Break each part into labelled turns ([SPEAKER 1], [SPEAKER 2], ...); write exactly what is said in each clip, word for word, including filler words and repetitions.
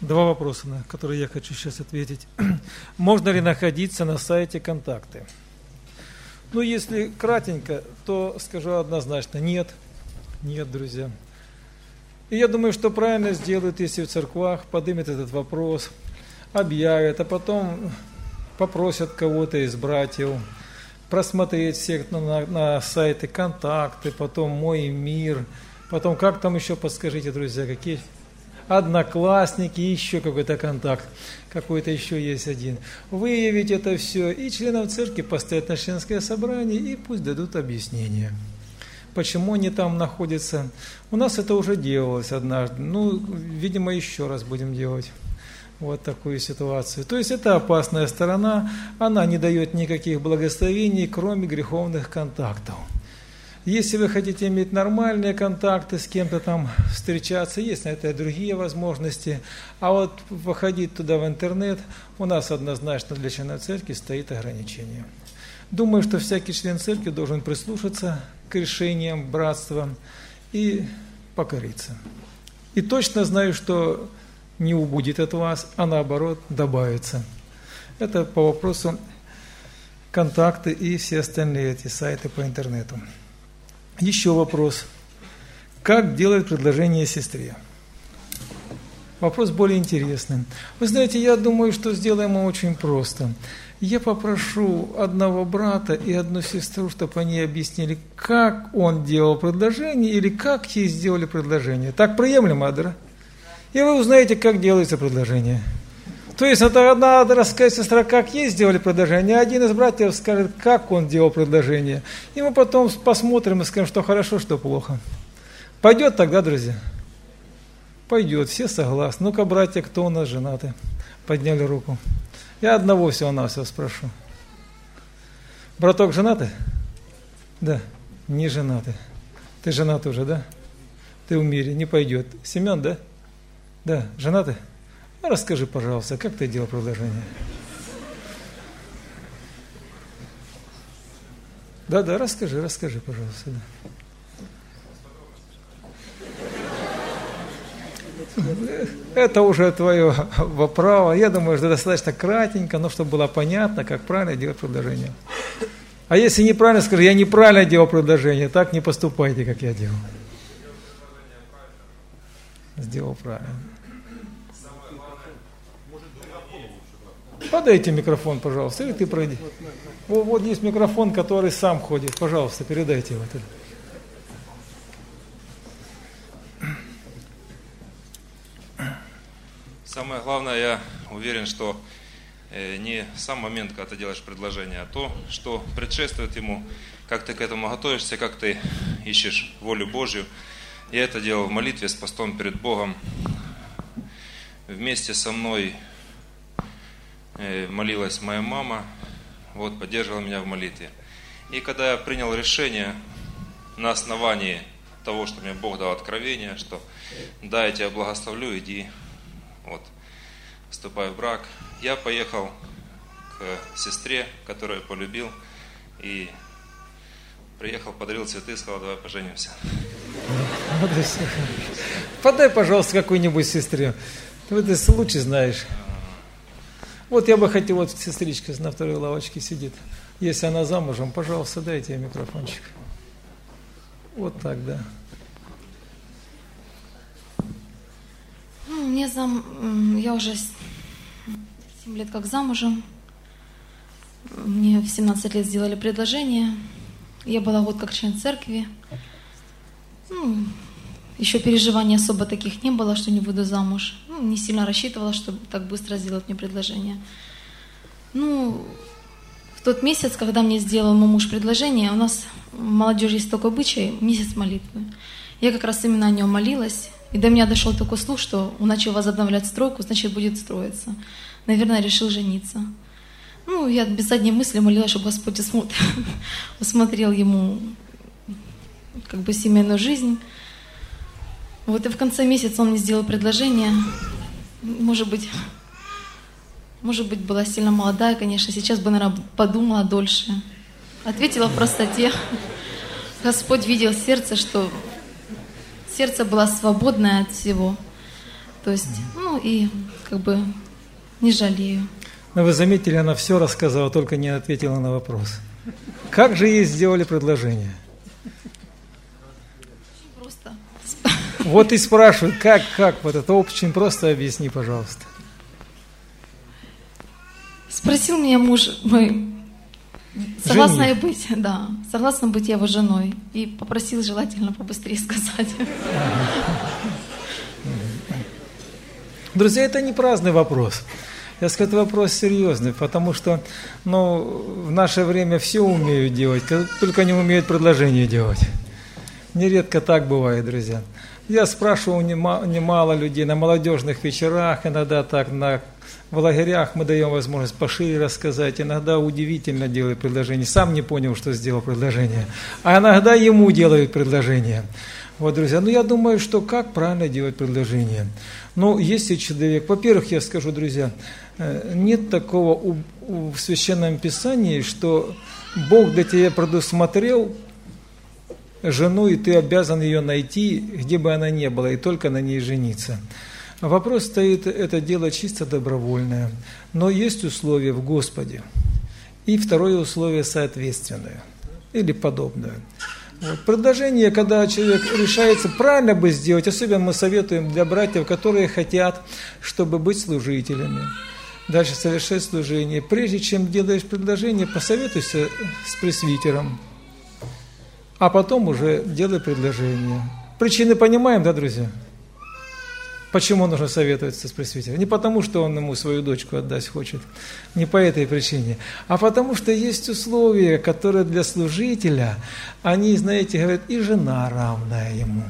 [SPEAKER 1] Два вопроса, на которые я хочу сейчас ответить. Можно ли находиться на сайте «Контакты»? Ну, если кратенько, то скажу однозначно: нет. Нет, друзья. И я думаю, что правильно сделают, если в церквах поднимут этот вопрос, объявят, а потом попросят кого-то из братьев просмотреть всех на, на, на сайте «Контакты», потом «Мой мир», потом, как там еще, подскажите, друзья, какие? Одноклассники, еще какой-то контакт, какой-то еще есть один. Выявить это все и членам церкви поставить на членское собрание, и пусть дадут объяснение, почему они там находятся. У нас это уже делалось однажды, ну, видимо, еще раз будем делать вот такую ситуацию. То есть это опасная сторона, она не дает никаких благословений, кроме греховных контактов. Если вы хотите иметь нормальные контакты, с кем-то там встречаться, есть на это и другие возможности. А вот выходить туда в интернет, у нас однозначно для члена церкви стоит ограничение. Думаю, что всякий член церкви должен прислушаться к решениям братства и покориться. И точно знаю, что не убудет от вас, а наоборот добавится. Это по вопросу контакты и все остальные эти сайты по интернету. Еще вопрос. Как делать предложение сестре? Вопрос более интересный. Вы знаете, я думаю, что сделаем его очень просто. Я попрошу одного брата и одну сестру, чтобы они объяснили, как он делал предложение или как ей сделали предложение. Так приемлемо, да? И вы узнаете, как делается предложение. То есть это надо рассказать сестра, как ей сделали предложение, а один из братьев скажет, как он делал предложение. И мы потом посмотрим и скажем, что хорошо, что плохо. Пойдет тогда, друзья? Пойдет, все согласны. Ну-ка, братья, кто у нас женаты? Подняли руку. Я одного всего-навсего спрошу. Браток женатый? Да, не женатый. Ты женат уже, да? Ты в мире, не пойдет. Семен, да? Да, женатый? Ну, расскажи, пожалуйста, как ты делал предложение? Да, да, расскажи, расскажи, пожалуйста. Да. Это уже твое право. Я думаю, что достаточно кратенько, но чтобы было понятно, как правильно делать предложение. А если неправильно, скажи, я неправильно делал предложение, так не поступайте, как я делал. Сделал правильно. Подайте микрофон, пожалуйста, или ты пройди. Вот, вот есть микрофон, который сам ходит. Пожалуйста, передайте его.
[SPEAKER 2] Самое главное, я уверен, что не сам момент, когда ты делаешь предложение, а то, что предшествует ему, как ты к этому готовишься, как ты ищешь волю Божью. Я это делал в молитве с постом перед Богом. Вместе со мной молилась моя мама, вот, поддерживала меня в молитве. И когда я принял решение на основании того, что мне Бог дал откровение, что да, я тебя благословлю, иди, вот, вступай в брак, я поехал к сестре, которую я полюбил, и приехал, подарил цветы, сказал, давай поженимся.
[SPEAKER 1] Подай, пожалуйста, какой-нибудь сестре. Ты это лучше знаешь. Вот я бы хотел, вот сестричка на второй лавочке сидит. Если она замужем, пожалуйста, дайте ей микрофончик. Вот так, да.
[SPEAKER 3] Ну, мне зам... Я уже семь лет как замужем. Мне в семнадцать лет сделали предложение. Я была год как член церкви. Ну, еще переживаний особо таких не было, что не выйду замуж. Ну, не сильно рассчитывала, что так быстро сделают мне предложение. Ну, в тот месяц, когда мне сделал мой муж предложение, у нас в молодежи есть такой обычай, месяц молитвы. Я как раз именно о нем молилась, и до меня дошел такой слух, что он начал возобновлять стройку, значит, будет строиться. Наверное, решил жениться. Ну, я без задней мысли молилась, чтобы Господь усмотрел ему как бы семейную жизнь. Вот и в конце месяца он мне сделал предложение. Может быть, может быть, была сильно молодая, конечно, сейчас бы, наверное, подумала дольше. Ответила в простоте. Господь видел сердце, что сердце было свободное от всего. То есть, ну и как бы не жалею.
[SPEAKER 1] Но вы заметили, она все рассказала, только не ответила на вопрос. Как же ей сделали предложение?
[SPEAKER 3] Очень просто.
[SPEAKER 1] Вот и спрашивают, как, как, вот это очень просто объясни, пожалуйста.
[SPEAKER 3] Спросил меня муж мой, согласна я быть, да, согласна быть его женой, и попросил желательно побыстрее сказать.
[SPEAKER 1] Друзья, это не праздный вопрос. Я скажу, это вопрос серьезный, потому что ну, в наше время все умеют делать, только не умеют предложение делать. Нередко так бывает, друзья. Я спрашивал немало людей на молодежных вечерах, иногда так на в лагерях мы даем возможность пошире рассказать, иногда удивительно делают предложение. Сам не понял, что сделал предложение, а иногда ему делают предложение. Вот, друзья, ну я думаю, что как правильно делать предложение? Ну, если человек, во-первых, я скажу, друзья, нет такого у, у, в Священном Писании, что Бог для тебя предусмотрел жену, и ты обязан ее найти, где бы она ни была, и только на ней жениться. Вопрос стоит, это дело чисто добровольное, но есть условия в Господе. И второе условие соответственное или подобное. Вот. Предложение, когда человек решается правильно бы сделать, особенно мы советуем для братьев, которые хотят, чтобы быть служителями, дальше совершать служение. Прежде чем делаешь предложение, посоветуйся с пресвитером, а потом уже делай предложение. Причины понимаем, да, друзья? Почему нужно советоваться с пресвитером? Не потому, что он ему свою дочку отдать хочет, не по этой причине, а потому, что есть условия, которые для служителя, они, знаете, говорят, и жена равная ему.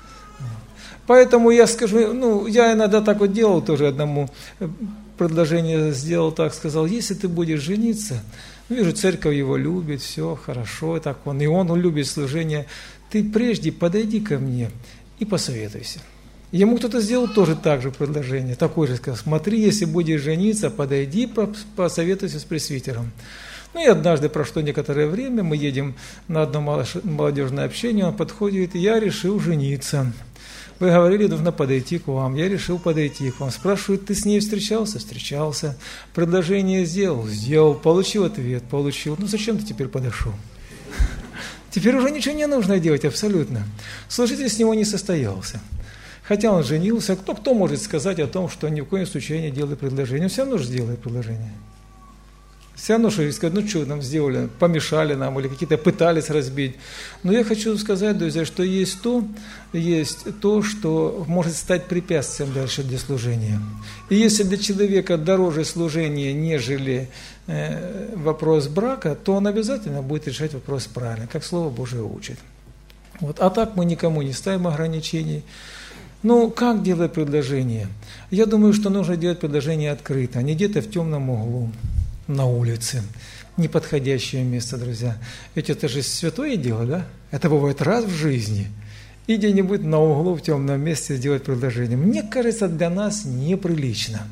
[SPEAKER 1] Поэтому я скажу, ну, я иногда так вот делал тоже одному предложение, сделал так, сказал, если ты будешь жениться, вижу, церковь его любит, все хорошо, так он, и он любит служение, ты прежде подойди ко мне и посоветуйся. Ему кто-то сделал тоже так же предложение, такое же, сказал, смотри, если будешь жениться, подойди, посоветуйся с пресвитером. Ну и однажды прошло некоторое время, мы едем на одно молодежное общение, он подходит, и я решил жениться. Вы говорили, нужно подойти к вам, я решил подойти к вам. Спрашивают, ты с ней встречался? Встречался. Предложение сделал? Сделал. Получил ответ? Получил. Ну зачем ты теперь подошел? Теперь уже ничего не нужно делать абсолютно. Служитель с него не состоялся. Хотя он женился, кто, кто может сказать о том, что ни в коем случае не делает предложение? Он все равно же сделает предложение. Все равно, что сказать, ну что нам сделали, помешали нам или какие-то пытались разбить. Но я хочу сказать, друзья, что есть то, есть то, что может стать препятствием дальше для служения. И если для человека дороже служение, нежели э, вопрос брака, то он обязательно будет решать вопрос правильно, как Слово Божие учит. Вот. А так мы никому не ставим ограничений. Ну, как делать предложение? Я думаю, что нужно делать предложение открыто, а не где-то в темном углу, на улице. Неподходящее место, друзья. Ведь это же святое дело, да? Это бывает раз в жизни. И где-нибудь на углу в темном месте сделать предложение. Мне кажется, для нас неприлично.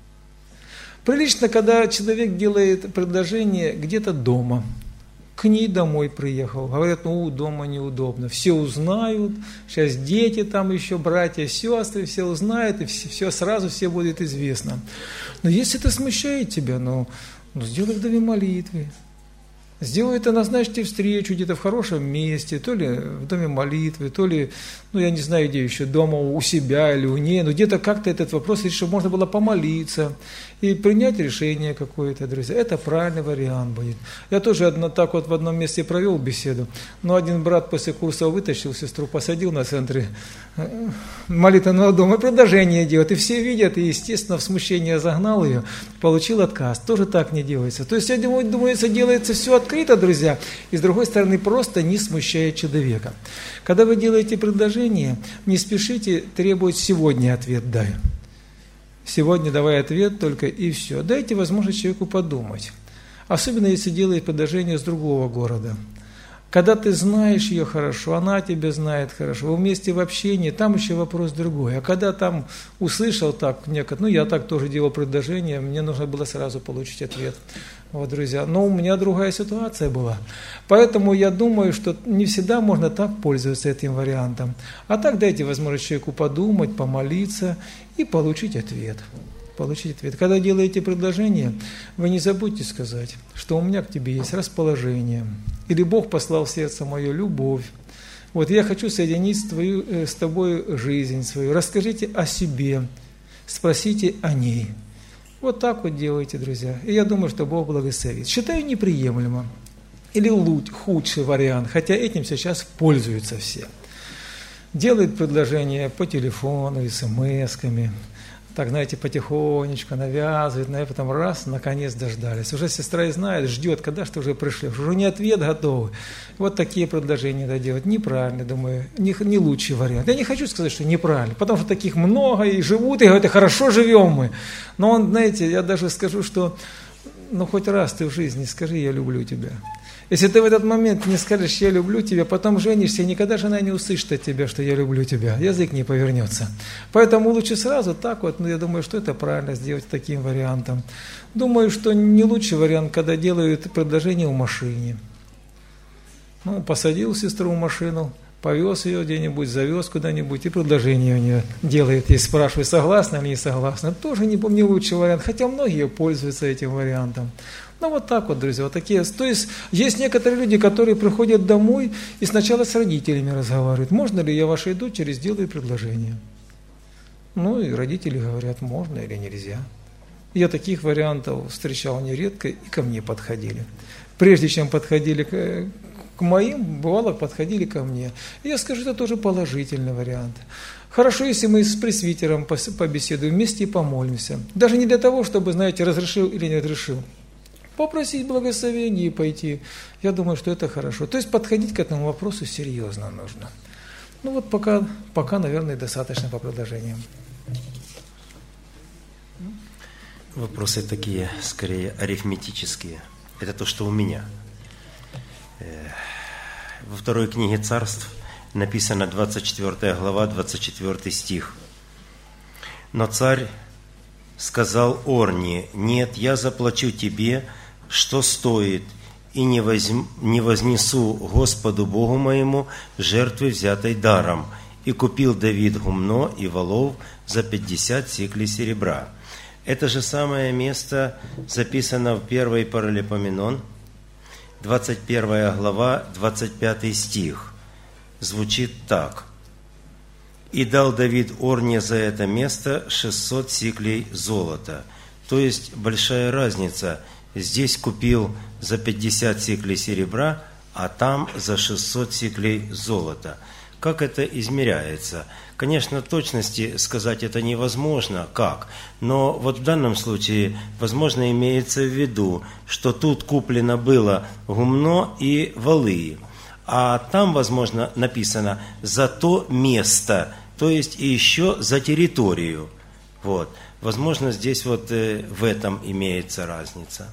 [SPEAKER 1] Прилично, когда человек делает предложение где-то дома. К ней домой приехал. Говорят, ну, дома неудобно. Все узнают. Сейчас дети там еще, братья, сестры, все узнают, и все, все сразу все будет известно. Но если это смущает тебя, ну, ну сделай в доме молитвы. Сделай это, назначьте встречу где-то в хорошем месте, то ли в доме молитвы, то ли, ну, я не знаю, где еще, дома у себя или у ней, но где-то как-то этот вопрос решить, чтобы можно было помолиться и принять решение какое-то, друзья. Это правильный вариант будет. Я тоже одно, так вот в одном месте провел беседу, но один брат после курса вытащил сестру, посадил на центре молитвенного дома, предложение делает, и все видят, и, естественно, в смущение загнал ее, получил отказ. Тоже так не делается. То есть, я думаю, думается, делается все открыто, друзья, и с другой стороны, просто не смущая человека. Когда вы делаете предложение, не спешите требовать сегодня ответ «дай». Сегодня давай ответ только и все. Дайте возможность человеку подумать. Особенно, если делаете предложение с другого города. Когда ты знаешь ее хорошо, она тебя знает хорошо, вы вместе в общении, там еще вопрос другой. А когда там услышал так, некоторые, ну я так тоже делал предложение, мне нужно было сразу получить ответ. Вот, друзья, но у меня другая ситуация была. Поэтому я думаю, что не всегда можно так пользоваться этим вариантом. А так дайте возможность человеку подумать, помолиться и получить ответ. Получить ответ. Когда делаете предложение, вы не забудьте сказать, что у меня к тебе есть расположение. Или Бог послал в сердце мое любовь. Вот я хочу соединить твою, э, с тобой жизнь свою. Расскажите о себе, спросите о ней. Вот так вот делайте, друзья. И я думаю, что Бог благословит. Считаю неприемлемо. Или лучше, худший вариант, хотя этим сейчас пользуются все. Делают предложения по телефону, смс-ками. Так, знаете, потихонечку навязывает, на потом раз, наконец дождались. Уже сестра и знает, ждет, когда что уже пришли, уже не ответ готовы. Вот такие предложения надо делать. Неправильно, думаю, не, не лучший вариант. Я не хочу сказать, что неправильно, потому что таких много и живут, и говорят, хорошо живем мы. Но он, знаете, я даже скажу, что ну хоть раз ты в жизни скажи, я люблю тебя. Если ты в этот момент не скажешь, я люблю тебя, потом женишься, и никогда жена не услышит от тебя, что я люблю тебя. Язык не повернется. Поэтому лучше сразу так вот, но я думаю, что это правильно сделать таким вариантом. Думаю, что не лучший вариант, когда делают предложение в машине. Ну, посадил сестру в машину, повез ее где-нибудь, завез куда-нибудь, и предложение у нее делает. И спрашивает, согласна или не согласна. Тоже не, не лучший вариант, хотя многие пользуются этим вариантом. Ну, вот так вот, друзья, вот такие. То есть, есть некоторые люди, которые приходят домой и сначала с родителями разговаривают. Можно ли я вашей дочери сделаю предложение? Ну, и родители говорят, можно или нельзя. Я таких вариантов встречал нередко, и ко мне подходили. Прежде чем подходили к, к моим, бывало, подходили ко мне. И я скажу, это тоже положительный вариант. Хорошо, если мы с пресвитером побеседуем вместе и помолимся. Даже не для того, чтобы, знаете, разрешил или не разрешил. Попросить благословения и пойти. Я думаю, что это хорошо. То есть подходить к этому вопросу серьезно нужно. Ну вот пока, пока наверное, достаточно по предложениям.
[SPEAKER 4] Вопросы такие, скорее, арифметические. Это то, что у меня. Во второй книге Царств написано двадцать четвёртая глава, двадцать четвёртый стих. «Но царь сказал Орне, нет, я заплачу тебе, что стоит, и не, возьм, не вознесу Господу Богу моему жертвы, взятой даром. И купил Давид гумно и волов за пятьдесят сиклей серебра». Это же самое место записано в первой Паралипоменон, двадцать первая глава, двадцать пятый стих. Звучит так. «И дал Давид Орне за это место шестьсот сиклей золота». То есть большая разница. Здесь купил за пятьдесят сиклей серебра, а там за шестьсот сиклей золота. Как это измеряется? Конечно, точности сказать это невозможно, как. Но вот в данном случае, возможно, имеется в виду, что тут куплено было гумно и валы. А там, возможно, написано «за то место», то есть и еще за территорию. Вот. Возможно, здесь вот э, в этом имеется разница.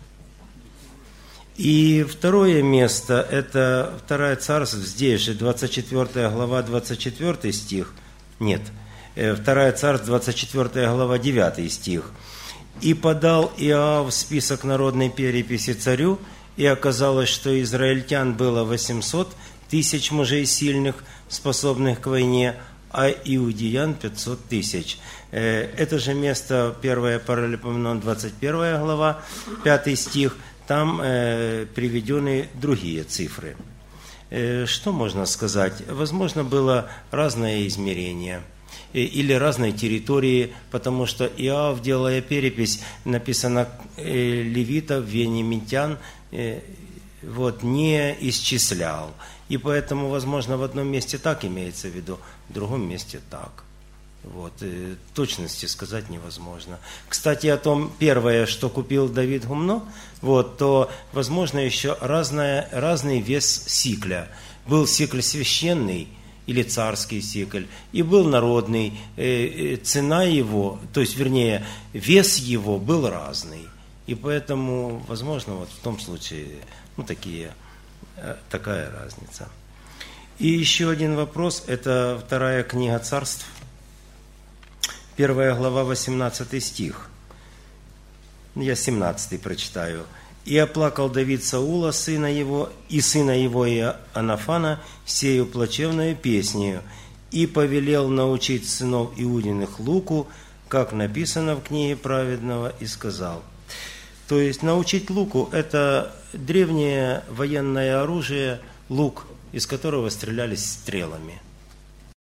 [SPEAKER 4] И второе место, это второе царство, здесь же двадцать четвёртая глава, двадцать четвёртый стих. Нет, э, второе царство, двадцать четвёртая глава, девятый стих. «И подал Иоав список народной переписи царю, и оказалось, что израильтян было восемьсот тысяч мужей сильных, способных к войне, а иудеян пятьсот тысяч». Это же место первое Паралипоменон, двадцать первая глава, пятый стих. Там э, приведены другие цифры. Э, что можно сказать? Возможно, было разное измерение э, или разной территории, потому что Иоав, делая перепись, написано э, левитов, вениамитян, э, вот, не исчислял. И поэтому, возможно, в одном месте так имеется в виду, в другом месте так. Вот, и точности сказать невозможно. Кстати, о том, первое, что купил Давид гумно, вот, то, возможно, еще разное, разный вес сикля. Был сикль священный или царский сикль, и был народный. Э, э, цена его, то есть, вернее, вес его был разный. И поэтому, возможно, вот в том случае, ну, такие Такая разница. И еще один вопрос, это вторая книга Царств, первая глава, восемнадцатый стих. Я семнадцатый прочитаю. «И оплакал Давид Саула, сына его, и сына его Иоаннафана, сею плачевную песнею, и повелел научить сынов Иудиных луку, как написано в книге праведного, и сказал». То есть научить луку – это древнее военное оружие, лук, из которого стрелялись стрелами.